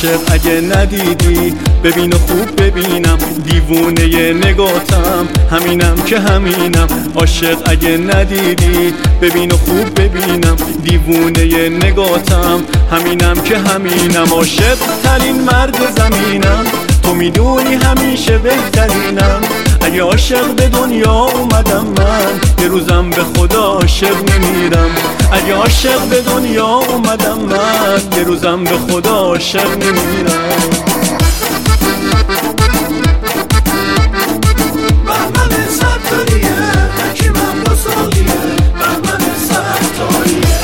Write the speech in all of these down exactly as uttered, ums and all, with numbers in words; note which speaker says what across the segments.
Speaker 1: عاشق اگه ندیدی ببین و خوب ببینم، دیوونه نگاتم همینم که همینم. عاشق اگه ندیدی ببین و خوب ببینم، دیوونه نگاتم همینم که همینم. عاشق ترین مرد زمینم، تو میدونی همیشه بهترینم. اگه عاشق به دنیا اومدم من، یه روزم به خدا عاشق نمیرم. اگه عاشق به دنیا اومدم من، یه روزم به خدا عاشق نمیرم.
Speaker 2: بهمن ستاریه تکی من بسالیه، بهمن ستاریه.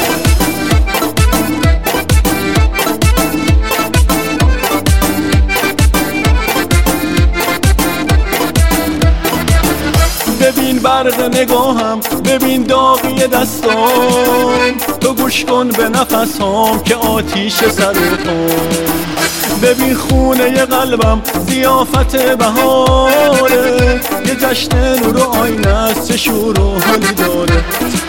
Speaker 1: ببین برق نگاهم، ببین داغی دستام، تو گوش کن به نفسام که آتیش سر و پام. ببین خونه ی قلبم ضیافت بهاره، یه جشن نور و آینه است چه شور و حالی داره.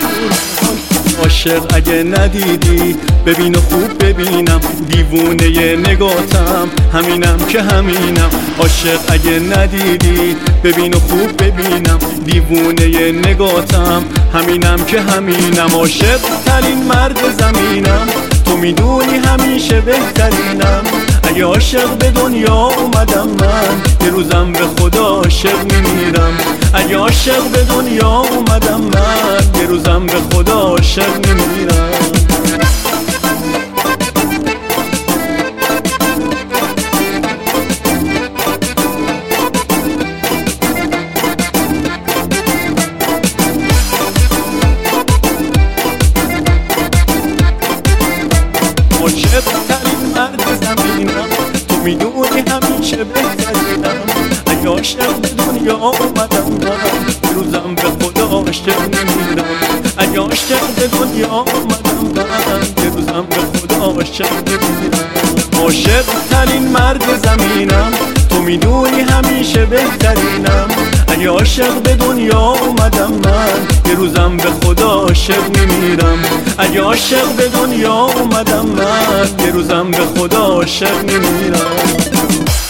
Speaker 1: عاشق اگه ندیدی ببین و خوب ببینم، دیوونه نگاتم همینم که همینم. عاشق اگه ندیدی ببین و خوب ببینم، دیوونه نگاتم همینم که همینم. عاشق ترین مرد زمینم، تو میدونی همیشه بهترینم. اگه عاشق به دنیا اومدم من، یه روزم به خدا عاشق نمیرم. اگه عاشق به دنیا اومدم من، یه روزم به خدا عاشق نمیرم. عاشق ترین مرد زمینم، تو میدونی همیشه بهترینم. اگه عاشق به دنیا اومدم من، یه روزم به خدا عاشق نمیرم. اگه عاشق به دنیا اومدم من، یه روزم به خدا عاشق نمیرم. عاشق ترین مرد زمینم، تو میدونی همیشه بهترینم. اگه عاشق به دنیا اومدم من، یه روزم به خدا عاشق نمیرم. اگه عاشق به دنیا اومدم من، یه روزم به خدا عاشق نمیرم.